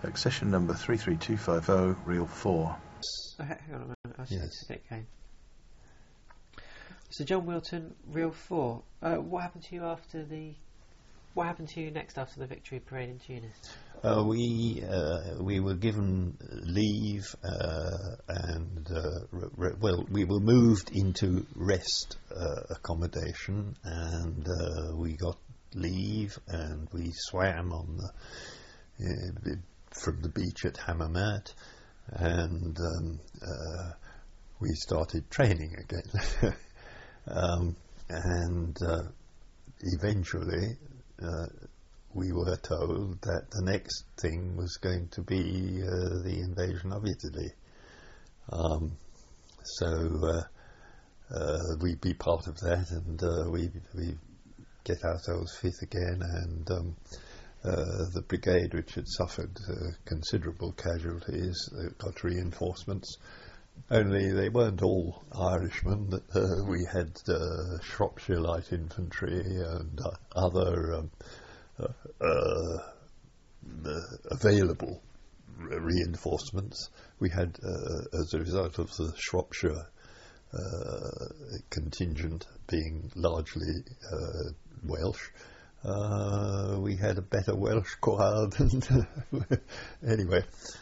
Accession number 33250, reel 4. Oh, hang on a minute, I was Yes. just again. So John Wilton, reel 4. What happened to you after the? What happened to you next after the victory parade in Tunis? We were given leave and we were moved into rest accommodation, and we got leave, and we swam on from the beach at Hammamet, and we started training again. And eventually we were told that the next thing was going to be the invasion of Italy. So we'd be part of that, and we get ourselves fit again, and the brigade, which had suffered considerable casualties, got reinforcements. Only they weren't all Irishmen. We had Shropshire Light Infantry and other available reinforcements. We had, as a result of the Shropshire contingent being largely Welsh, we had a better Welsh choir than anyway.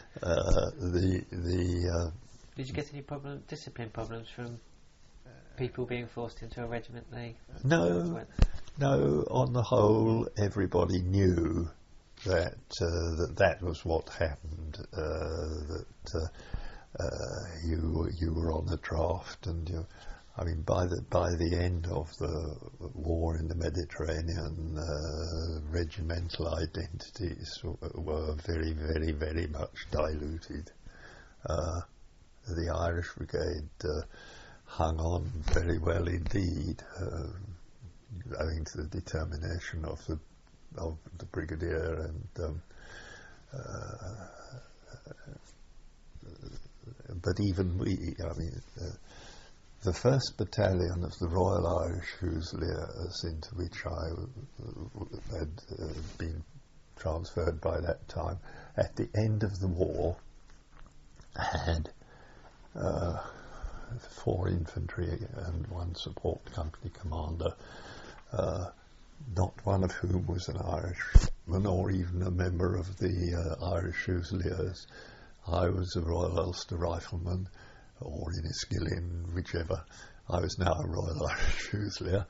Did you get any discipline problems from people being forced into a regiment they? No. On the whole, everybody knew that that was what happened. That you were on the draft, and by the end of the war in the Mediterranean, regimental identities were very, very, very much diluted. The Irish Brigade hung on very well indeed, owing to the determination of the brigadier, and but even we, the 1st Battalion of the Royal Irish Fusiliers, into which I had been transferred by that time, at the end of the war, had 4 infantry and 1 support company commander, not one of whom was an Irishman or even a member of the Irish Fusiliers. I was a Royal Ulster Rifleman, or Enniskillen, whichever. I was now a Royal Irish Fusilier.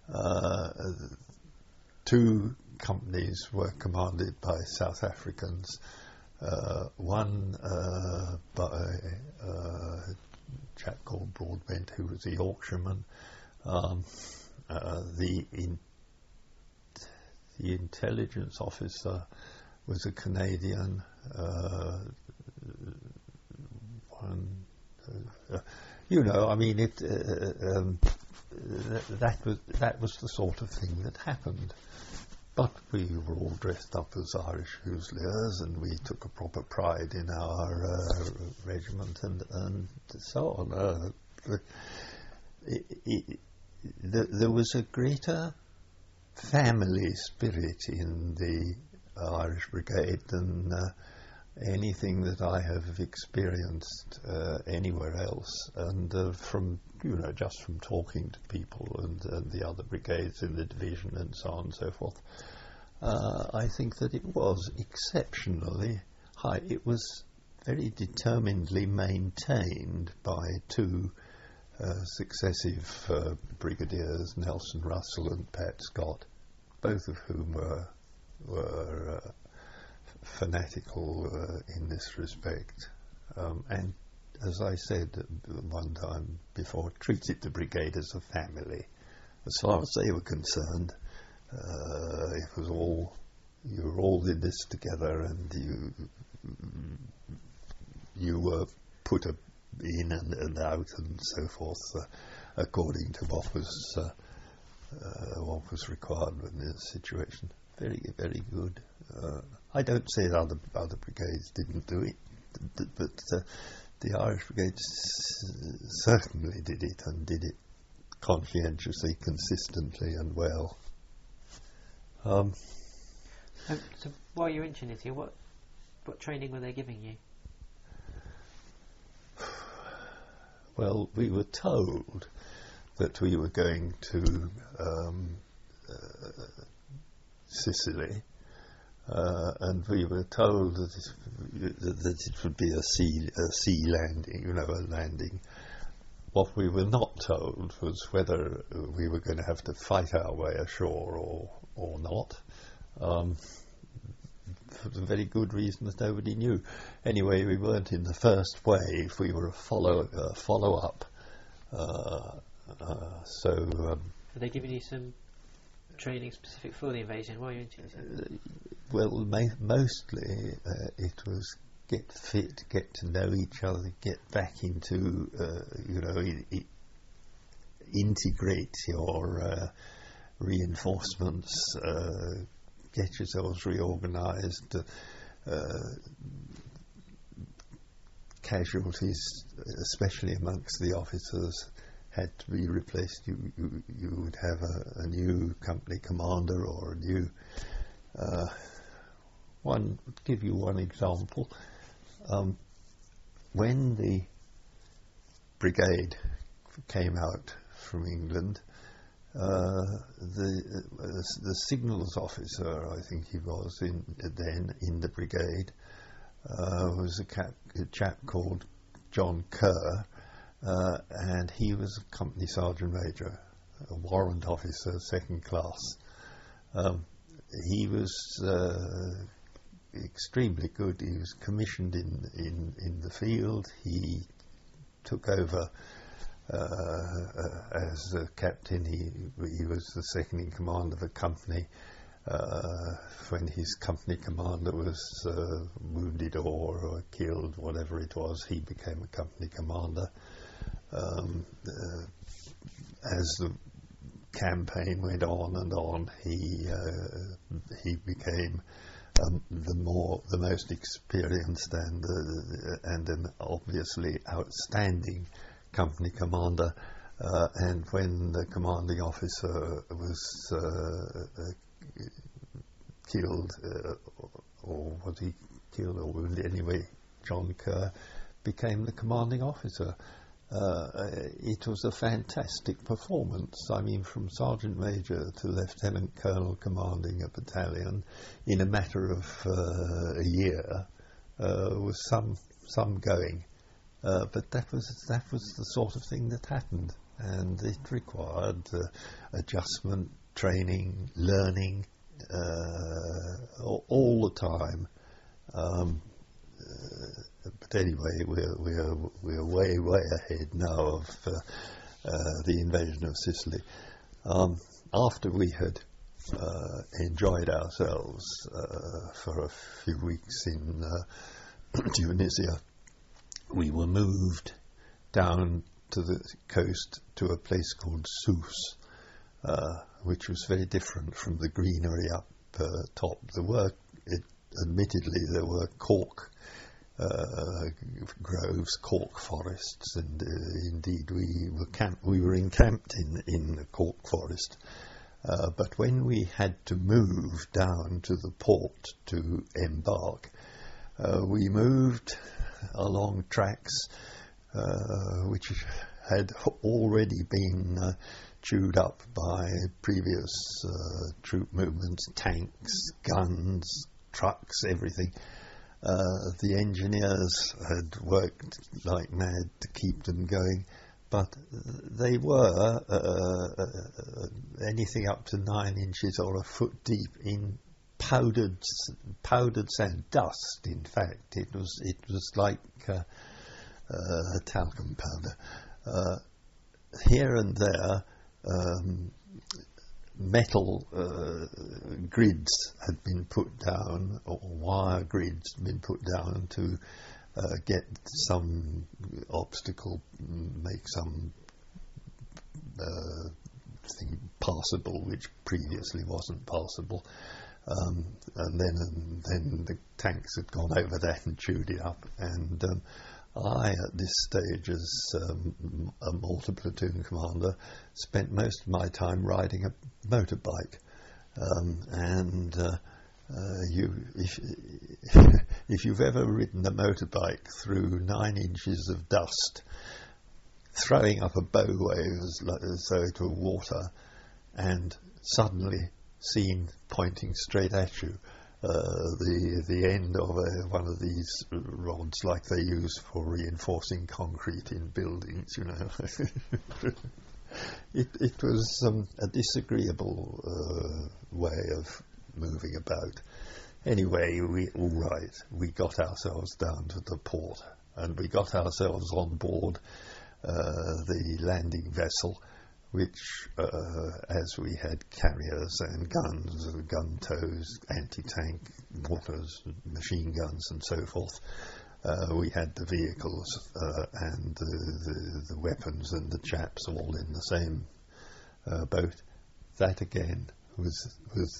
2 companies were commanded by South Africans. One by a chap called Broadbent, who was a Yorkshireman. The intelligence officer was a Canadian. That was the sort of thing that happened. But we were all dressed up as Irish Fusiliers, and we took a proper pride in our regiment, and so on. There was a greater family spirit in the Irish Brigade than anything that I have experienced anywhere else, and just from talking to people and the other brigades in the division and so on and so forth, I think that it was exceptionally high. It was very determinedly maintained by 2 successive brigadiers, Nelson Russell and Pat Scott, both of whom were fanatical in this respect, and as I said one time before, treated the brigade as a family. As far as they were concerned, it was you were all in this together, and you were put in and out and so forth according to what was required in this situation. Very, very good. I don't say that other brigades didn't do it, but the Irish Brigade certainly did it, and did it conscientiously, consistently, and well. So while you're in Trinity, What training were they giving you? Well, we were told that we were going to Sicily, and we were told that it would be a sea landing, a landing. What we were not told was whether we were going to have to fight our way ashore or not. For the very good reason that nobody knew. Anyway, we weren't in the first wave. We were a follow-up. Were they giving you some training specific for the invasion while you're in Tunisia? Well, mostly it was get fit, get to know each other, get back into, integrate your reinforcements, get yourselves reorganised. Casualties, especially amongst the officers, had to be replaced. You would have a new company commander or a new one. Give you one example. When the brigade came out from England, the signals officer, I think he was in the brigade, was a chap called John Kerr, and he was a company sergeant major, a warrant officer, second class. He was extremely good. He was commissioned in the field. He took over as a captain. He was the second in command of a company. When his company commander was wounded or killed, whatever it was, he became a company commander. As the campaign went on and on, he became the most experienced and an obviously outstanding company commander. And when the commanding officer was killed, or was he killed or wounded? Anyway, John Kerr became the commanding officer. It was a fantastic performance. I mean, from sergeant major to lieutenant colonel commanding a battalion in a matter of a year was some going. But that was the sort of thing that happened, and it required adjustment, training, learning all the time. But anyway, we're way ahead now of the invasion of Sicily. After we had enjoyed ourselves for a few weeks in Tunisia, we were moved down to the coast to a place called Sousse, which was very different from the greenery up top. Admittedly, there were cork groves, cork forests, and indeed we were encamped in the cork forest. But when we had to move down to the port to embark, we moved along tracks which had already been chewed up by previous troop movements, tanks, guns, trucks, everything. The engineers had worked like mad to keep them going, but they were anything up to 9 inches or a foot deep in powdered sand, dust. In fact, it was like talcum powder. Here and there, metal grids had been put down, or wire grids had been put down to get some obstacle, make some thing passable which previously wasn't passable. And then the tanks had gone over that and chewed it up. And I, at this stage, as a mortar platoon commander, spent most of my time riding a motorbike. if you've ever ridden a motorbike through 9 inches of dust, throwing up a bow wave as though it were water, and suddenly seen pointing straight at you, the end of one of these rods like they use for reinforcing concrete in buildings, you know. It was a disagreeable way of moving about. Anyway, we got ourselves down to the port, and we got ourselves on board the landing vessel, which, as we had carriers and guns, gun tows, anti-tank mortars, machine guns and so forth, we had the vehicles and the weapons and the chaps all in the same boat. That again was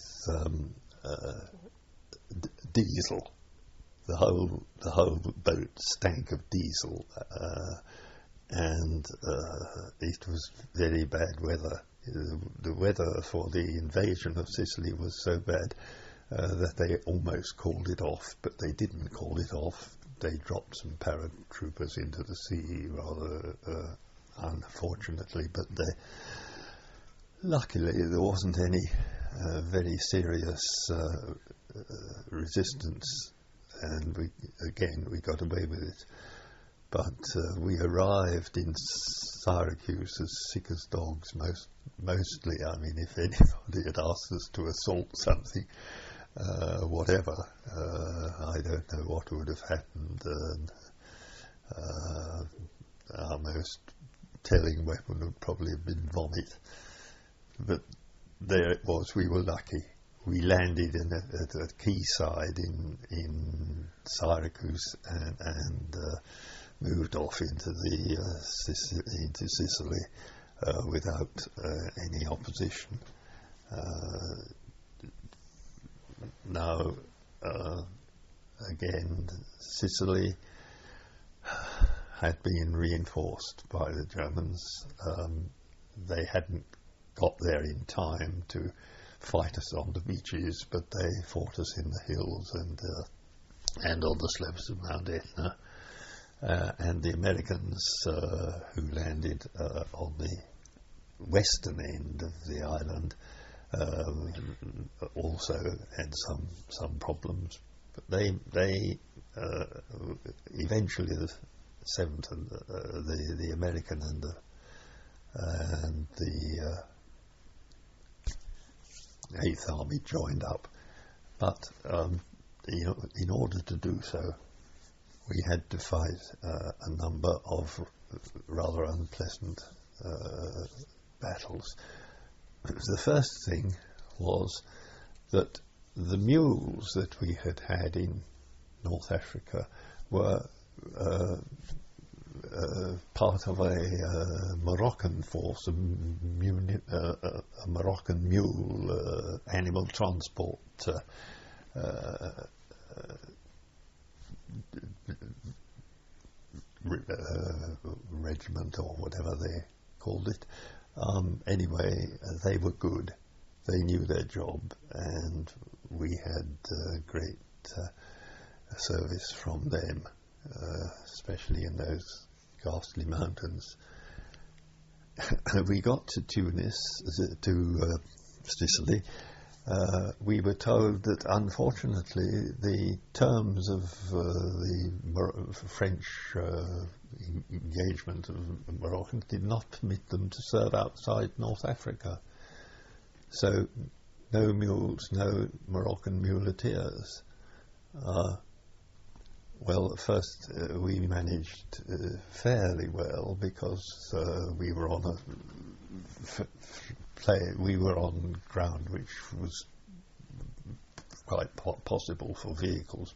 diesel. The whole boat stank of diesel, and it was very bad weather. The weather for the invasion of Sicily was so bad that they almost called it off, but they didn't call it off. They dropped some paratroopers into the sea rather unfortunately, but luckily there wasn't any very serious resistance, and we got away with it. But we arrived in Syracuse as sick as dogs, mostly. I mean, if anybody had asked us to assault something, whatever, I don't know what would have happened. Our most telling weapon would probably have been vomit. But there it was, we were lucky. We landed at a quayside in Syracuse and moved off into Sicily without any opposition. Now, again, Sicily had been reinforced by the Germans. They hadn't got there in time to fight us on the beaches, but they fought us in the hills and on the slopes of Mount Etna. And the Americans who landed on the western end of the island also had some problems, but they eventually the 7th and the American and the 8th Army joined up, but in order to do so, we had to fight a number of rather unpleasant battles. The first thing was that the mules that we had in North Africa were part of a Moroccan force, a Moroccan mule animal transport regiment, or whatever they called it. Anyway, they were good. They knew their job, and we had great service from them, especially in those ghastly mountains. We got to to Sicily. We were told that, unfortunately, the terms of the French engagement of Moroccans did not permit them to serve outside North Africa. So, no mules, no Moroccan muleteers. Well, at first we managed fairly well because we were on we were on ground which was quite possible for vehicles.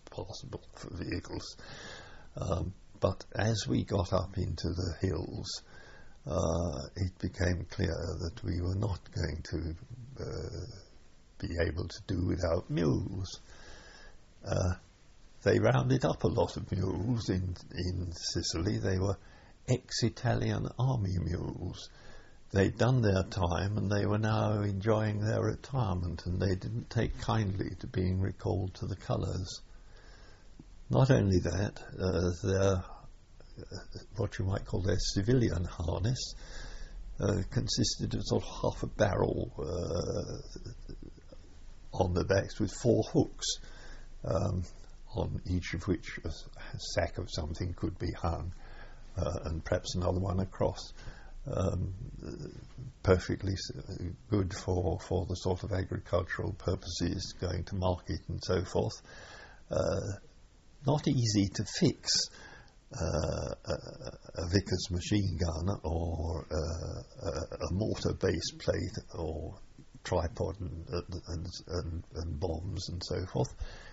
But as we got up into the hills, it became clear that we were not going to be able to do without mules. They rounded up a lot of mules in Sicily. They were ex-Italian army mules. They'd done their time and they were now enjoying their retirement, and they didn't take kindly to being recalled to the colours. Not only that, their what you might call their civilian harness consisted of sort of half a barrel on the backs with 4 hooks, on each of which a sack of something could be hung, and perhaps another one across. Perfectly good for the sort of agricultural purposes, going to market and so forth. Not easy to fix a Vickers machine gun or a mortar base plate or tripod and bombs and so forth.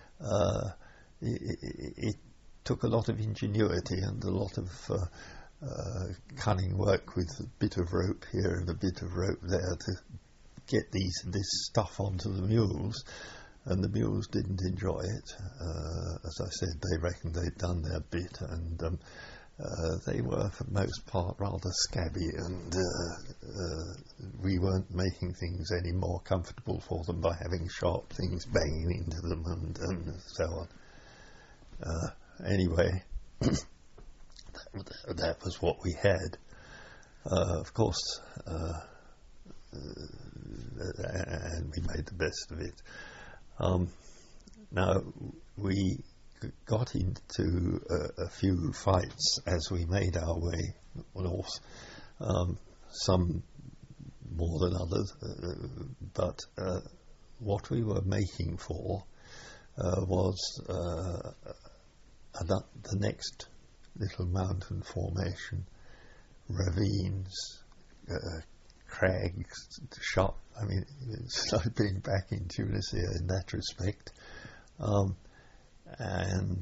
It took a lot of ingenuity and a lot of cunning work with a bit of rope here and a bit of rope there to get this stuff onto the mules, and the mules didn't enjoy it. As I said, they reckoned they'd done their bit, and they were for the most part rather scabby, and we weren't making things any more comfortable for them by having sharp things banging into them and so on. Anyway, that was what we had. Of course, and we made the best of it. Now, we got into a few fights as we made our way north, some more than others, but what we were making for was the next little mountain formation, ravines, crags, sharp. I mean, it's like being back in Tunisia in that respect. And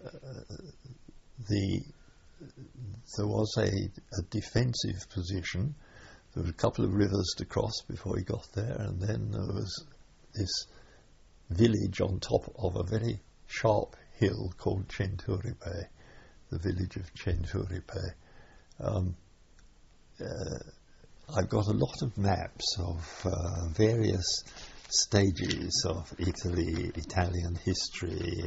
there was a defensive position. There were a couple of rivers to cross before we got there, and then there was this village on top of a very sharp hill called Centuripe, the village of Centuripe. I've got a lot of maps of various stages of Italian history,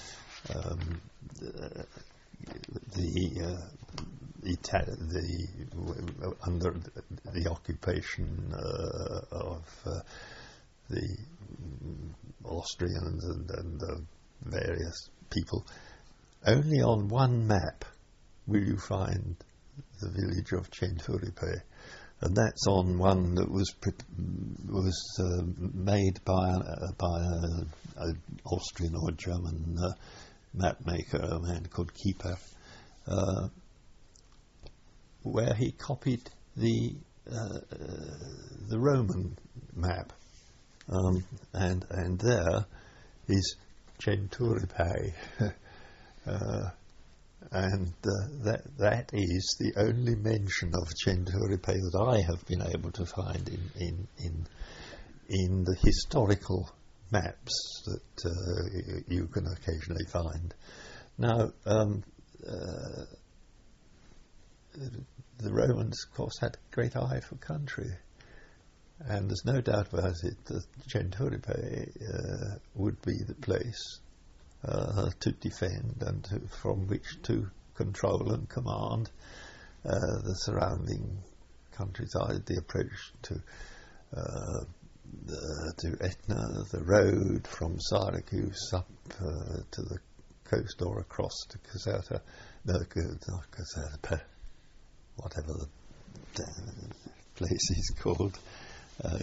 under the occupation of the Austrians and the various people. Only on one map will you find the village of Centuripe, and that's on one that was made by an Austrian or German map maker, a man called Kieper, where he copied the Roman map, and there is Centuripe. And that is the only mention of Centuripe that I have been able to find in the historical maps that you can occasionally find. Now, the Romans, of course, had a great eye for country, and there's no doubt about it that Centuripe would be the place to defend and from which to control and command the surrounding countryside, the approach to Etna, the road from Syracuse up to the coast or across to Caserta, not Caserta, whatever the place is called. Oh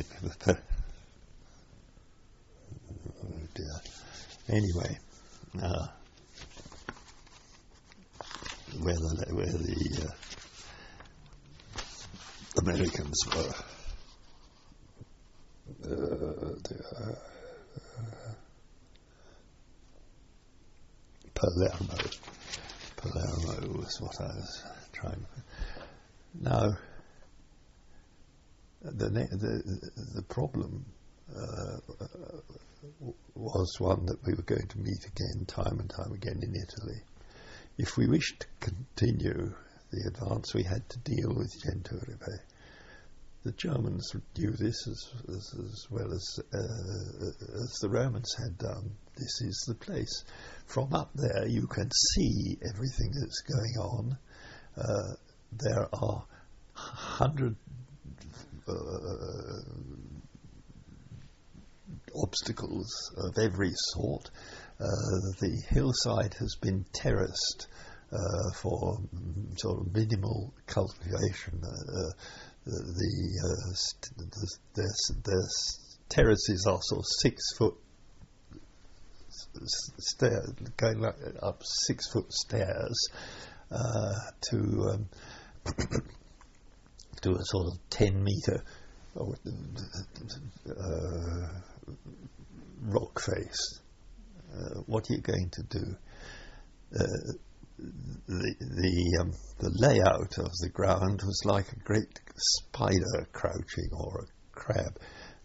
dear. Anyway, where the Americans were. Palermo was what I was trying to. Now, the problem was one that we were going to meet again, time and time again, in Italy. If we wished to continue the advance, we had to deal with Centuripe. The Germans knew this as well as the Romans had done. this is the place. From up there you can see everything that's going on. There are 100 obstacles of every sort. The hillside has been terraced for sort of minimal cultivation. The terraces are sort of 6 foot stairs, going up 6 foot stairs to a sort of 10-meter rock face. What are you going to do? The layout of the ground was like a great spider crouching, or a crab.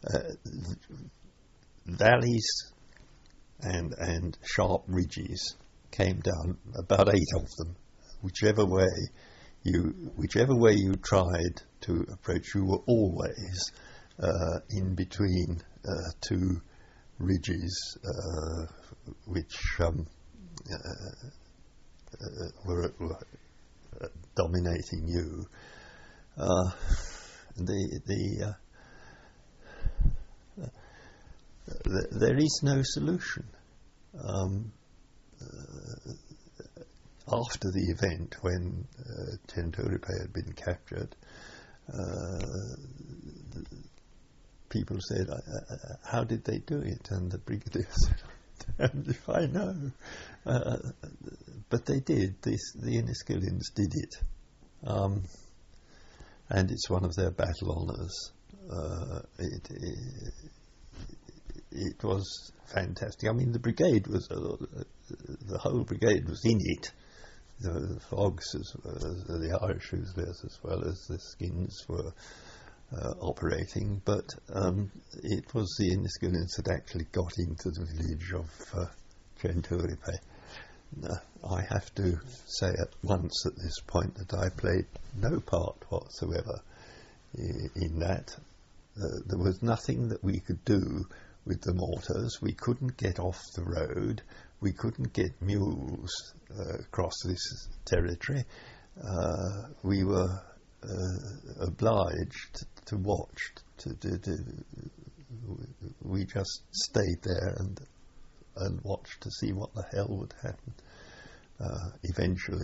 Valleys and sharp ridges came down, about 8 of them. Whichever way you tried to approach, you were always in between 2 ridges which were dominating you. There is no solution. After the event, when Chenturipé had been captured, people said, how did they do it? And the brigadier said, damned if I know. But they did. The Inniskillens did it. And it's one of their battle honours. It was fantastic. I mean, the brigade was, the whole brigade was in it. The Fogs, the Irish who was there, as well as the Skins, were operating, but it was the Inniskillens that actually got into the village of Chenturipé. I have to say at once at this point that I played no part whatsoever in that. There was nothing that we could do with the mortars. We couldn't get off the road. We couldn't get mules across this territory. We were obliged to watch. We just stayed there and watched to see what the hell would happen. Eventually,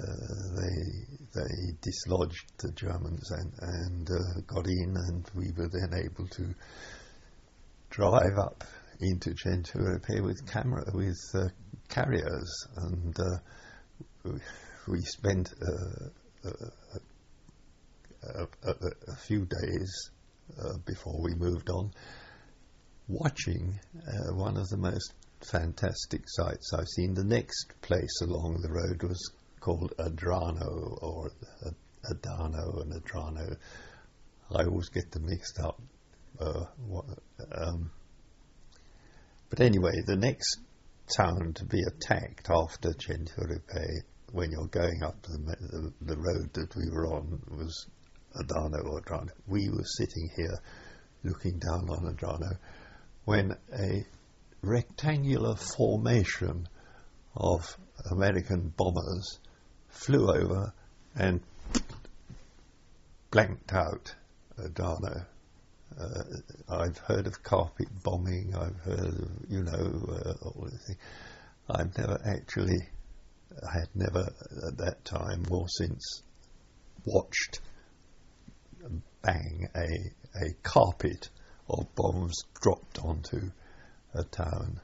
they dislodged the Germans and got in, and we were then able to drive up into Chenturipé with carriers, and we spent a few days before we moved on watching one of the most fantastic sights I've seen. The next place along the road was called Adrano, or Adano and Adrano. I always get them mixed up. But anyway, the next town to be attacked after Chenturipé, when you're going up the road that we were on, was Adano or Adrano. We were sitting here looking down on Adrano when a rectangular formation of American bombers flew over and blanked out Adrano. I've heard of carpet bombing, I've heard of, all these things. I had never at that time or since watched bang a carpet of bombs dropped onto a town.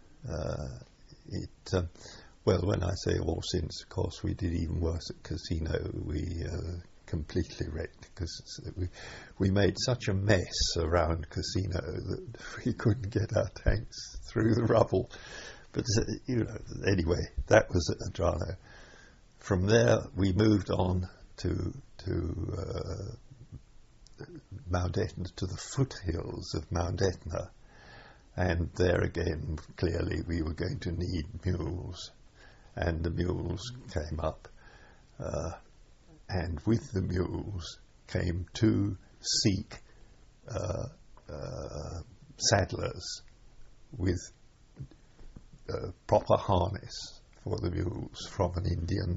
Well, when I say all since, of course, we did even worse at Cassino. We completely wrecked, because we made such a mess around Cassino that we couldn't get our tanks through the rubble. But anyway, that was at Adrano. From there, we moved on to Mount Etna, to the foothills of Mount Etna, and there again, clearly, we were going to need mules, and the mules came up. And with the mules came 2 Sikh saddlers with proper harness for the mules from an Indian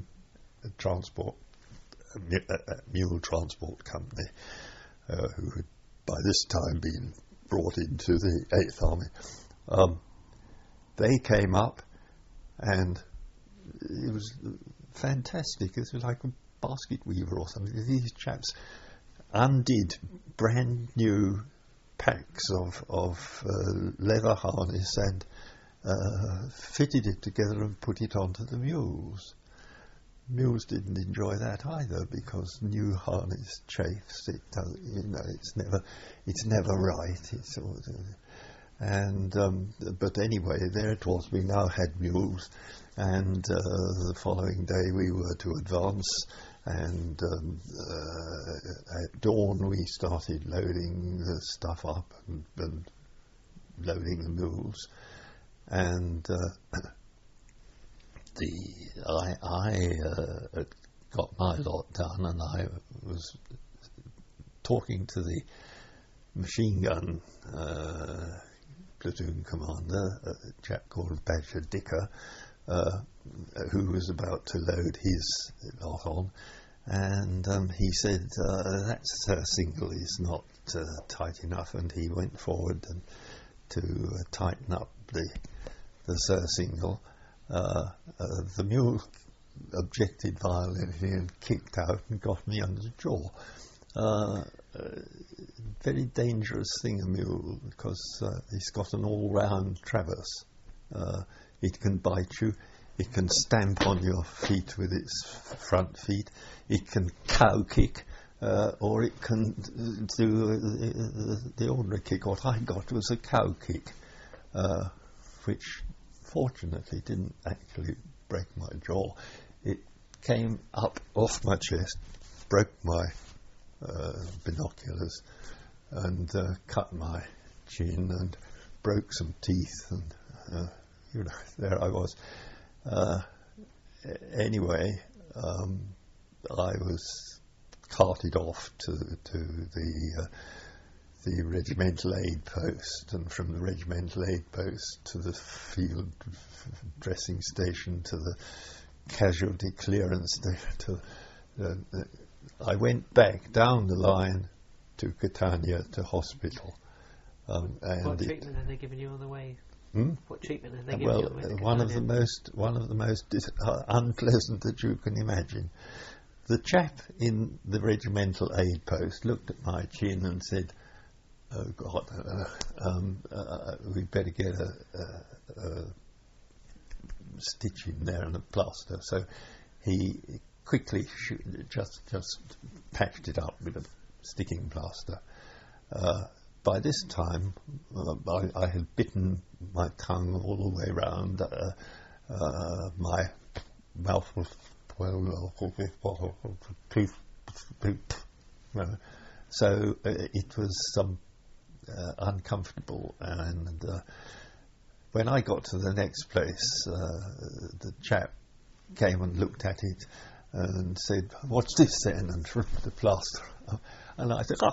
mule transport company, who had by this time been brought into the 8th Army. They came up, and it was fantastic. It was like a basket weaver or something. These chaps undid brand new packs of leather harness and fitted it together and put it onto the mules. Mules didn't enjoy that either, because new harness chafes. It does, it's never right. It's all, but anyway, there it was. We now had mules, and the following day we were to advance. And at dawn we started loading the stuff up and loading the mules. And I got my lot done, and I was talking to the machine gun platoon commander, a chap called Badger Dicker, who was about to load his lot on, and he said that single is not tight enough, and he went forward to tighten up the single. The mule objected violently and kicked out and got me under the jaw. Very dangerous thing, a mule, because it's got an all-round traverse. It can bite you, it can stamp on your feet with its front feet, it can cow kick, or it can do the ordinary kick. What I got was a cow kick, which fortunately didn't actually break my jaw. It came up off my chest, broke my binoculars, and cut my chin and broke some teeth, and there I was. Anyway, I was carted off to the regimental aid post, and from the regimental aid post to the field dressing station to the casualty clearance station. I went back down the line to Catania to hospital. What treatment have they given you on the way? What treatment have they given you on the way to Catania? one of the most unpleasant that you can imagine. The chap in the regimental aid post looked at my chin and said, "Oh God, we'd better get a stitch in there and a plaster." So he quickly just patched it up with a sticking plaster. By this time, I had bitten my tongue all the way round. My mouth was so it was uncomfortable, and when I got to the next place, the chap came and looked at it and said, "What's this then?" and ripped the plaster up. And I said,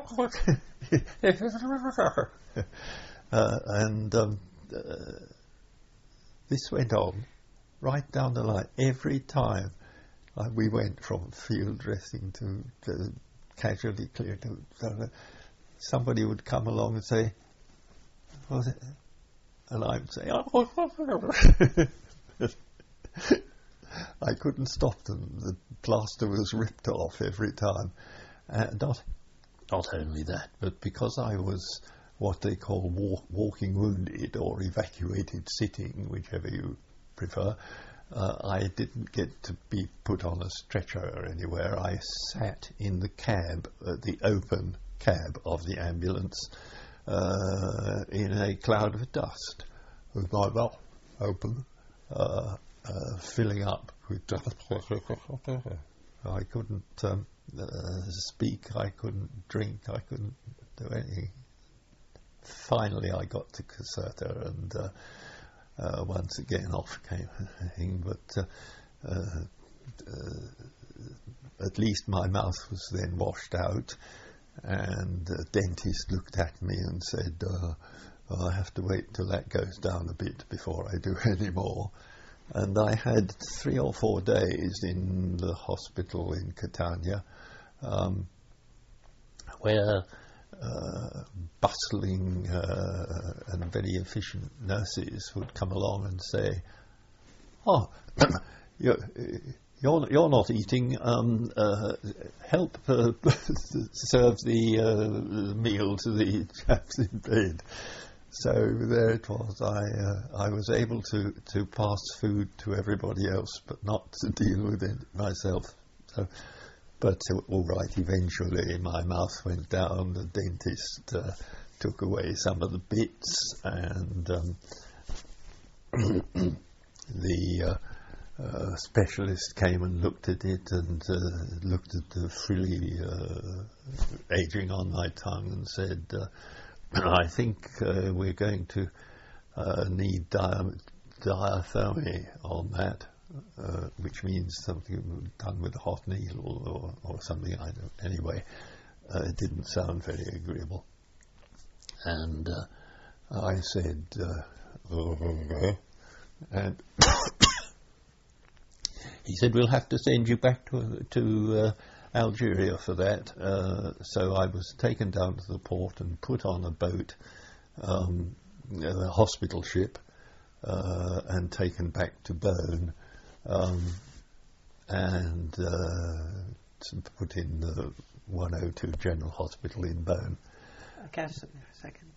this went on right down the line. Every time we went from field dressing to casualty clear, somebody would come along and say, "What was it?" And I would say, I couldn't stop them. The plaster was ripped off every time. Not only that, but because I was what they call walking wounded or evacuated sitting, whichever you prefer, I didn't get to be put on a stretcher anywhere. I sat in the cab, the open cab of the ambulance, in a cloud of dust, with my mouth open, filling up with dust. I couldn't speak, I couldn't drink, I couldn't do anything. Finally I got to Caserta, and once again off came everything, but at least my mouth was then washed out, and the dentist looked at me and said, I have to wait till that goes down a bit before I do any more. And I had 3 or 4 days in the hospital in Catania, where bustling and very efficient nurses would come along and say, "Oh, you're not eating. Help serve the meal to the chaps in bed." So there it was. I was able to pass food to everybody else, but not to deal with it myself. So, but all right. Eventually, my mouth went down. The dentist took away some of the bits, and the specialist came and looked at it and looked at the frilly aging on my tongue and said, "I think we're going to need diathermy on that," which means something done with a hot needle or something. I don't. Anyway, it didn't sound very agreeable. And I said, and he said, "We'll have to send you back to Algeria for that." So I was taken down to the port and put on a boat, a hospital ship, and taken back to Bern, and put in the 102 General Hospital in Bern. Okay, just a second.